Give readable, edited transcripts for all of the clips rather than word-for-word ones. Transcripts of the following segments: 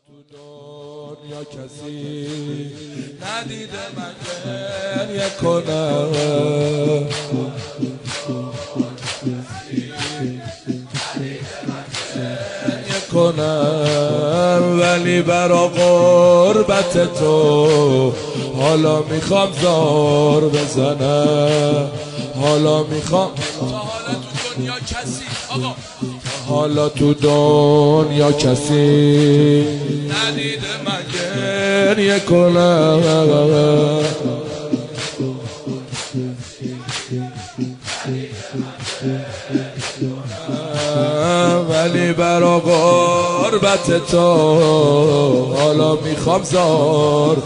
تو دنیا کسی ندیده من گریه کنم، ولی برا غربت تو حالا میخوام زار بزنم. حالا میخوام حالا تو دنیا کسی ندیده من گریه کنم، ولی برا غربت تو حالا میخوام زار.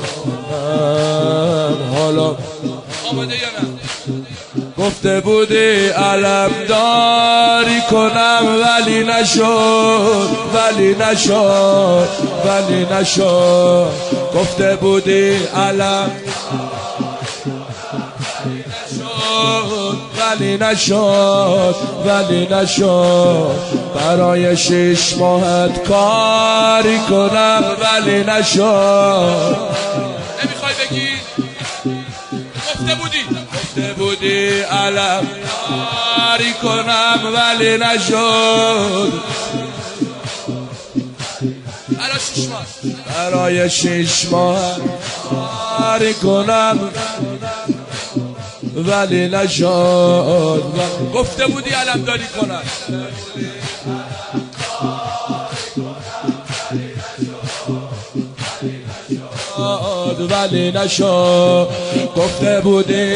حالا آمده یا نه؟ گفته بودی علم داری کنم ولی نشد، ولی نشد، ولی نشد. گفته بودی علم ولی نشد، ولی نشد. برای 6 ماهت کاری کنم ولی نشد. نمیخوای بگی؟ گفته بودی علم کاری کنم ولی نشد. برای 6 ماهت کاری کنم ولی نشد. گفته بودی علم داری کنم ولی نشد. گفته بودی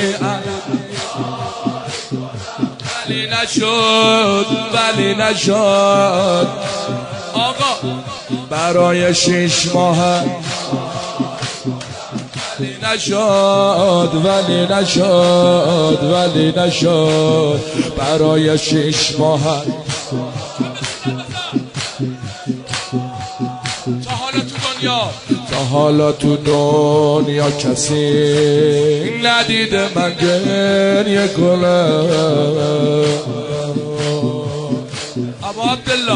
ولی نشد، ولی نشد. آقا برای 6 ماه ولی نشد، ولی نشد، ولی نشد. برای 6 ماه تا حالا تو دنیا کسی ندیده من گریه کنم. ابا عبدالله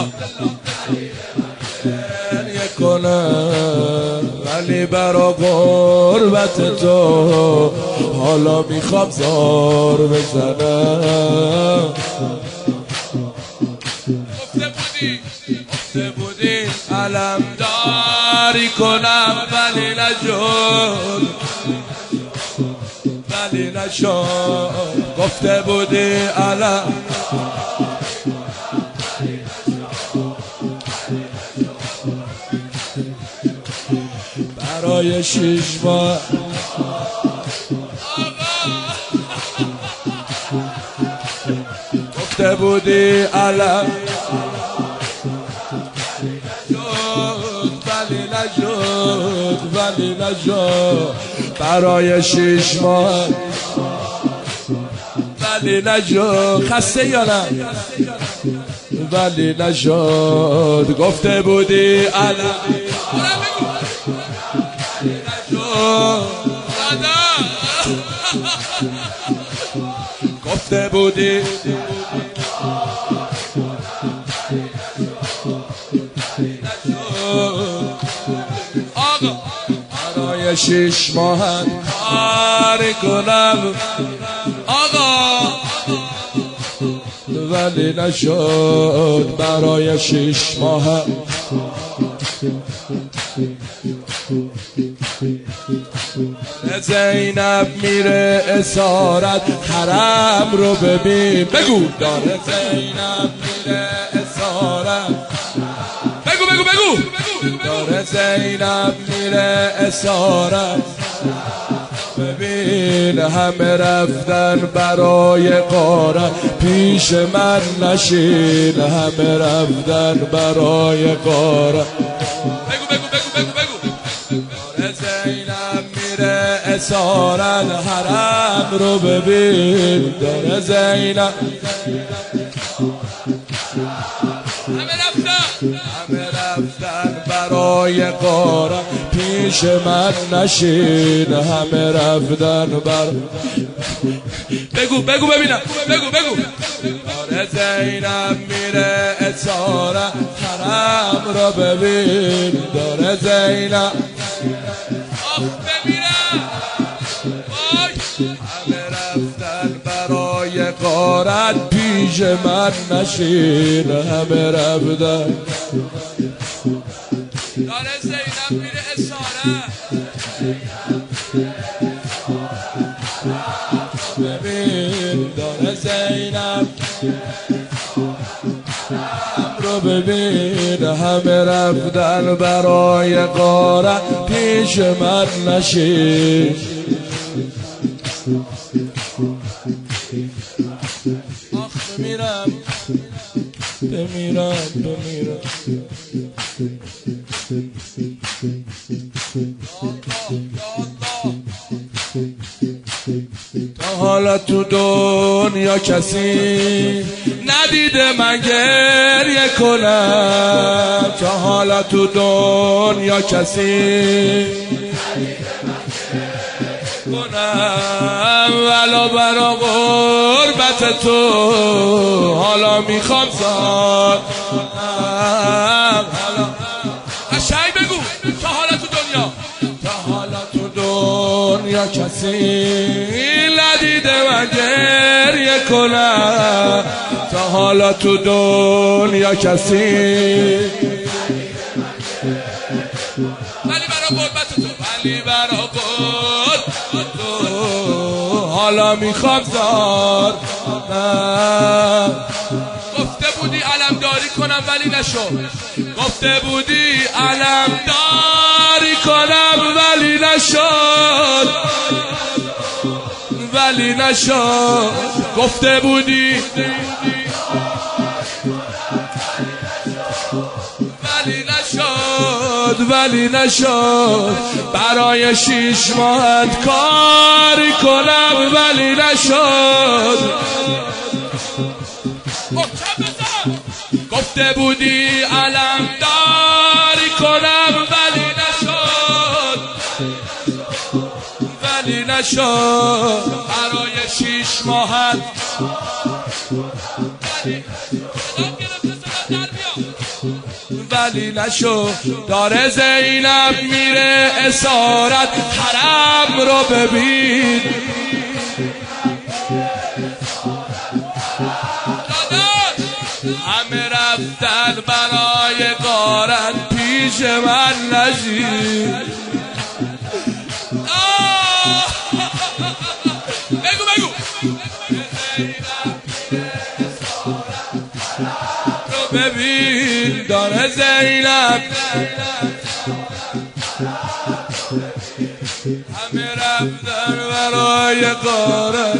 گریه کنم، ولی برا غربت تو حالا میخوام زار بزنم. گفته بودی علم داری کنم ولی نشد، ولی نشد. گفته بودی علم برای 6 ماه گفته بودی علم ولی نشد، ولی نشد. برای 6 ماه ولی نشد. خسته یا نه؟ ولی نشد. گفته بودی علم گفته بودی برای 6 ماه کاری کنم آقا ولی نشد. برای 6 ماه زینب میره اسارت حرم رو ببین. بگو داره زینب میره اسارت. بگو بگو بگو. داره زینب میره اسارت ببین. همه رفتن برای غارت پیش من نشین. همه رفتن برای غارت. بگو بگو بگو بگو بگو. داره زینب میره اسارت حرم رو ببین. داره زینب همه رفتن رفتن برای غارت پیش من نشین همه رفتن بر بگو ببینم بگو داره زینب میره اسارت حرم رو ببین داره زینب ببینم همه رفتن برای غارت پیش من نشین همه رفتن داره زینب میره اسارت ببین داره زینب رو ببین همه رفتن برای غارت پیش من نشین آخ بمیرم تا حالا تو دنیا کسی ندیده من گریه کنم تا حالا تو دنیا کسی کنم ولا برا غربت تو حالا میخوام زار قشنگ بگو تا حالا تو دنیا کسی ندیده من گریه کنم تا حالا تو دنیا کسی ولی برا غربت تو حالا میخوام زار گفته بودی علمداری کنم ولی نشد گفته بودی علمداری کنم ولی نشد گفته بودی ولی نشد برای 6 ماهت کاری کنم ولی نشد گفته بودی علمداری کنم ولی نشد برای 6 ماهت ولی نشد داره زینب میره اسارت حرم رو ببین همه رفتن برای غارت پیش من نشین بگو ببین داره زینب همه رفتن برای غارت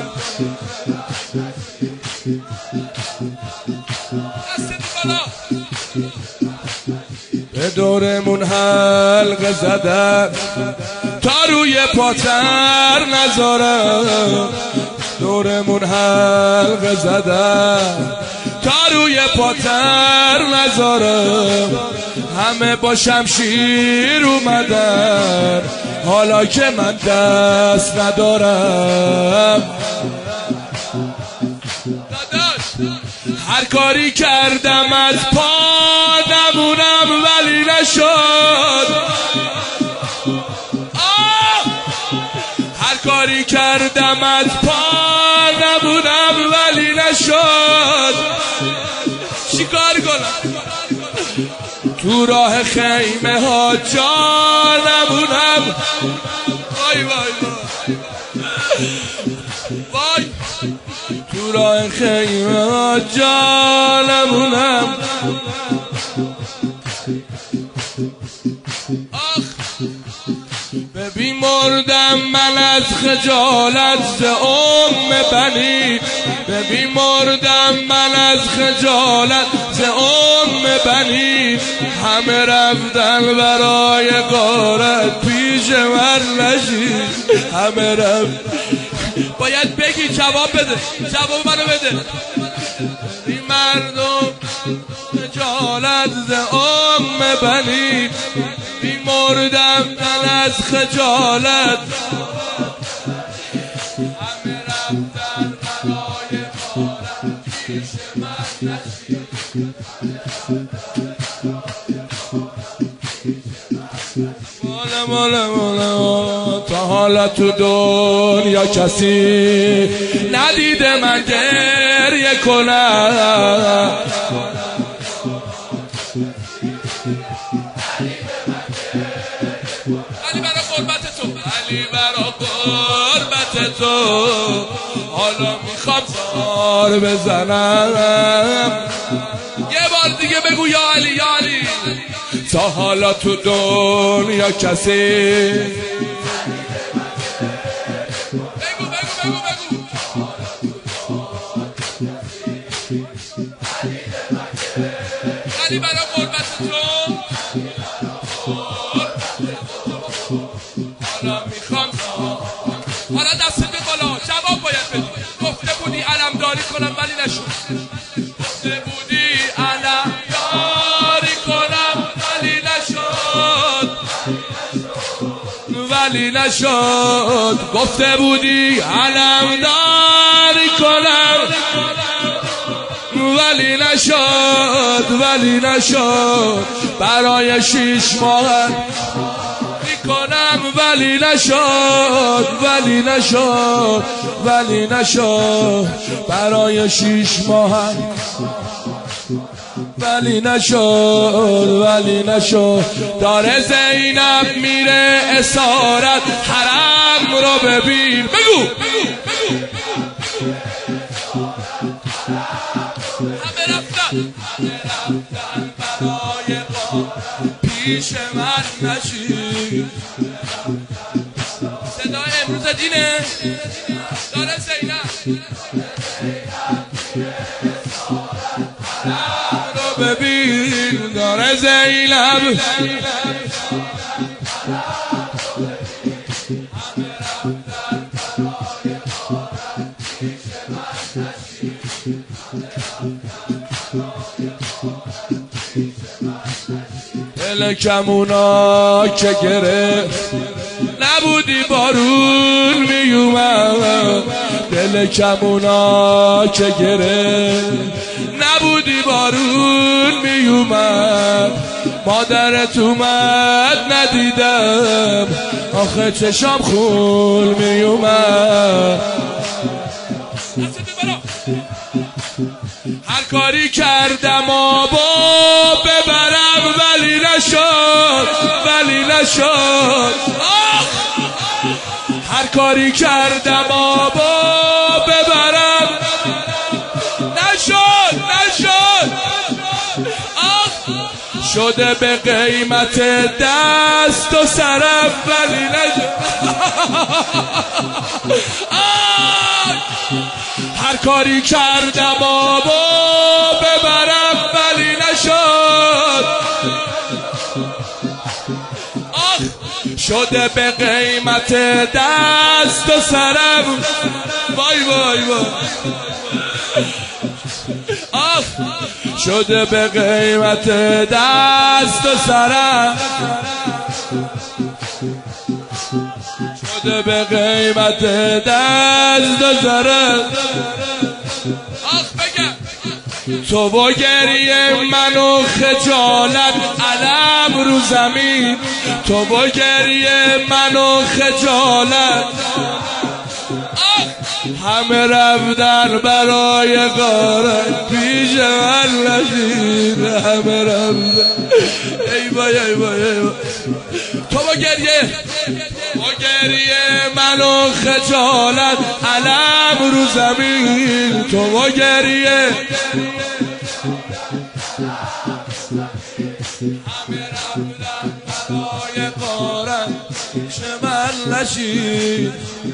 به دورمون حلقه زدن تا روی پاتر نذارم دورمون حلقه زدن تا روی پاتر نذارم همه با شمشیر اومدن حالا که من دست ندارم هر کاری کردم از پا نمونم ولی نشد هر کاری کردم از پا نمونم ولی نشد چیکار کنم تو راه خیمه ها جا نمونم وای تو راه خیمه ها جا نمونم ببین مردم من از خجالت ز بنی ببین مردم من از خجالت ز بنی همه رفتن برای غارت پیش من نشید همه رفت باید بگی جواب بده جواب منو بده این مردم خجالت خجالت ز بنی بیمردم من از خجالت همه رفتن برای بارم پیش من نشید مالا تا حالا تو دنیا کسی ندیده من گریه کنم علی برا قربت تو علی برا قربت تو حالا میخوام زار بزنم یه بار دیگه بگو یا علی یا علی تا حالا تو دنیا کسی بگو علی برا قربت تو حالا میخوام حالا دست به بالا جواب باید بدی گفته بودی علمداری کنم ولی نشد گفته بودی علمداری کنم ولی نشد گفته بودی علمداری کنم ولی نشد برای 6 ماه میکنم ولی نشد برای 6 ماه ولی نشد داره زینب میره اسارت حرم رو ببین بگو همه رفتن برای پیش من نشید صدا امروز دینه داره زینب رو ببین داره زینب دل کمونا که گرفت نبودی بارون میومد دل کمونا که گرفت نبودی بارون میومد مادرت اومد ندیدم آخه چشام خون میومد هر کاری کردم آبا ببرم ولی نشد هر کاری کردم آبا ببرم نشد شده به قیمت دست و سرم ولی نشد هر کاری کردم آبا ببرم ولی نشد شده به قیمت دست و سرم وای شده به قیمت دست و سرم شده به قیمت دست و سرم تو با گریه من و خجالت علم رو زمین تو با گریه من و خجالت همه رفتن برای غارت پیش من نشید همه رفتن ای وای تو با گریه من و خجالت علم رو زمین تو با گریه همه رفتن برای غارت پیش من نشید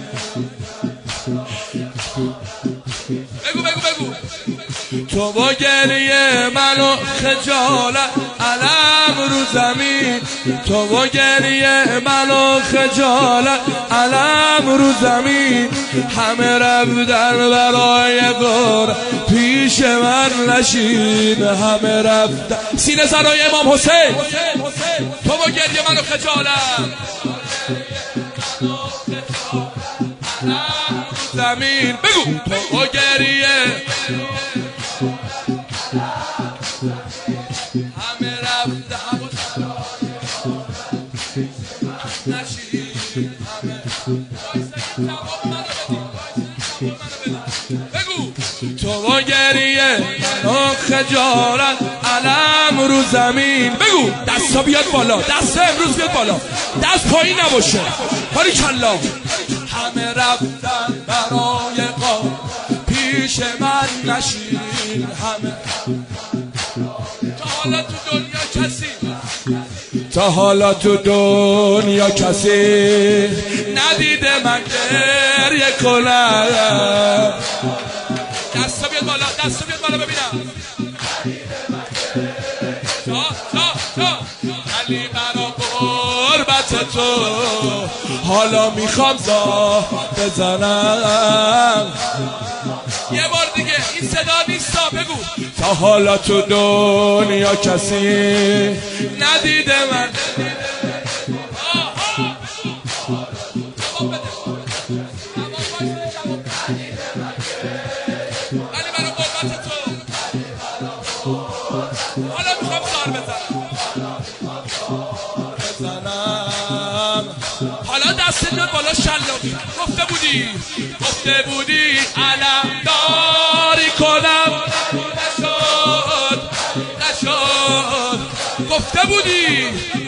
بگو تو با گریه من و خجالت علم رو زمین تو با گریه من و خجالت علم رو زمین همه رفتن برای غار پیش من نشین همه رفتن سینه زنای امام حسین تو با گریه منو خجالت زمین بگو تو با گریه همه رفته بگو تو با گریه منو خجالت علم رو زمین بگو دستا بیاد بالا دست امروز بیاد بالا دست پایین نباشه باریکلا همه رفتن برای قام پیش من نشین همه تا حالا تو دنیا کسی ندیده من گریه کنم دستا بیاد بالا دستا بیاد بالا ببینم علی برا قربت تو حالا میخوام زاه بزنم یه بار دیگه این صدا نیستا بگو تا حالا تو دنیا کسی ندیده من علی برا قربت تو حالا میخوام زار بزنم حالا دست بیاد بالا شلاقی گفته بودی علم داری کنم نشد گفته بودی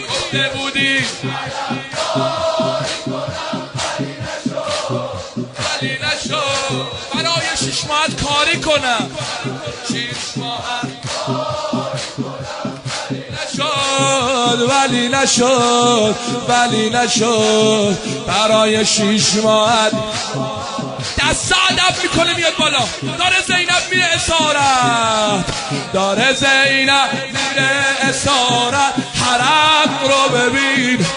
ولی نشد برای 6 ماه کاری کنم 6 ماه ولی نشد برای 6 ماه دست ادب میکنه میاد بالا داره زینب میره اسارت حرم رو ببین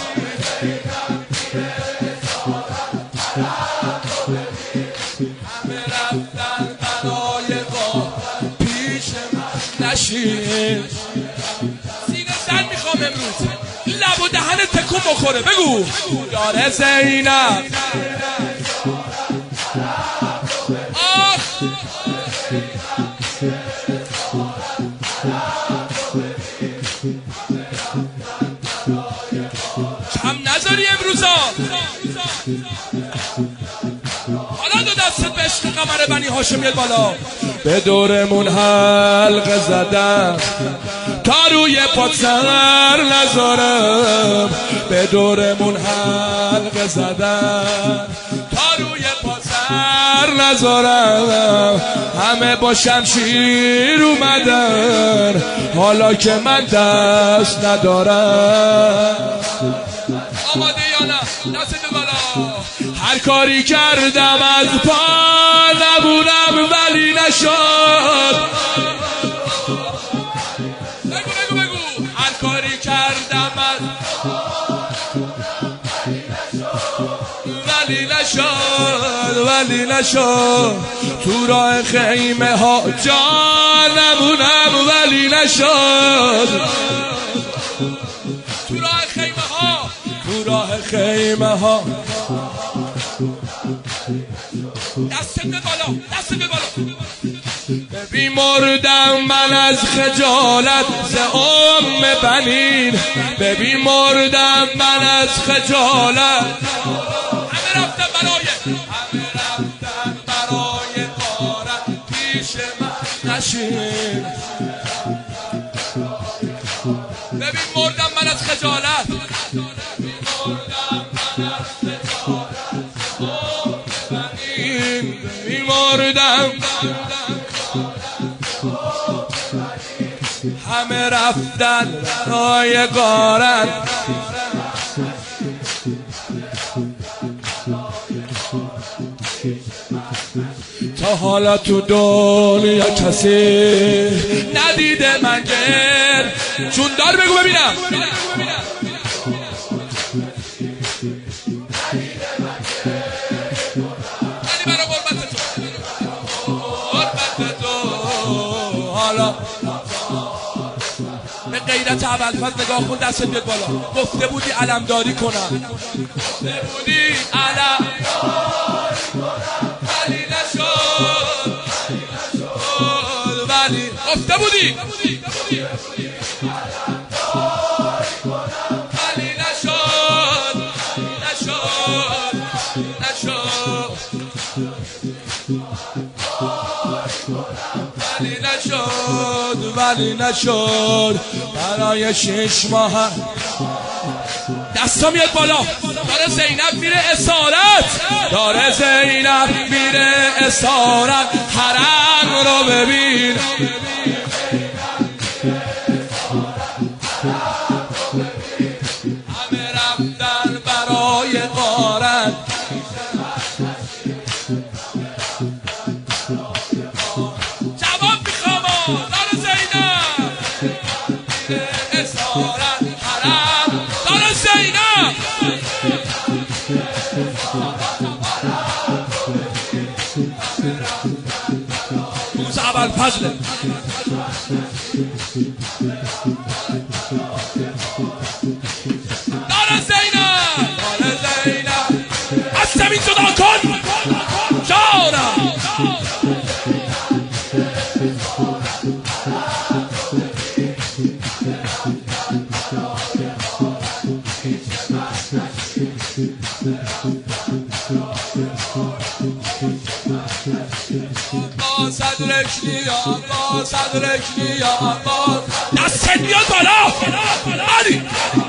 همه رفتن برای قام پیش من نشین سینه زن میخوام امروز لب و دهن تکون بخوره بگو داره زینب کم نذاری امروزا حالا دو دستت به عشق قمر بنی هاشم میاد بالا به دورمون حلقه زدم تا روی پات سر نذارم به دورمون حلقه زدم تا روی پات سر نذارم همه با شمشیر اومدن حالا که من دست ندارم آماده یا نه دست به بالا هر کاری کردم از پا نبودم ولی نشد بگو هر کاری کردم از ولی نشد تو راه خیمه ها جانمونم ولی نشد تو راه خیمه ها دست به بالا ببین مردم من از خجالت ز بنین ببین مردم من از خجالت همه رفتن برای قارت پیش من نشین ببین مردم من از خجالت ببین مردم همه رفتن برای قارت تا حالا تو دنیا کسی ندیده من جوندار بگو ببینم علی برا قربت تو حالا بیت ابوالفضل نگاه کن، دستت بیاد بالا. گفته بودی علمداری کنم، گفته بودی علمداری کنم، ولی نشد، ولی گفته بودی ولی نشد، ولی نشد برای 6 ماه. دستا میاد بالا. داره زینب میره اسارت، داره زینب میره اسارت، حرم رو ببین. همه رفتن برای غارت، جواب میخوام. داره زینب میره اسارت، حرم. داره زینب روز ابوالفضل. داره زینب از زمین جدا کن جانم. صدرک نیا دست میاد بالا. علی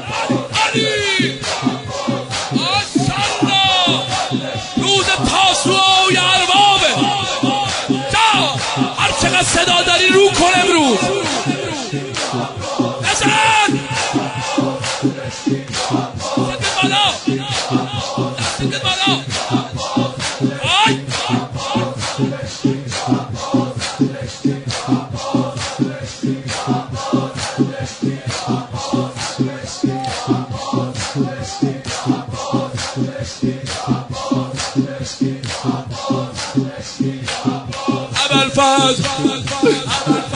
ماشاءالله روز تاسوعا و اربابه. جا هر چقدر صدا داری رو کن امروز بزن. دست بالا، دست بالا. آی ابوالفضل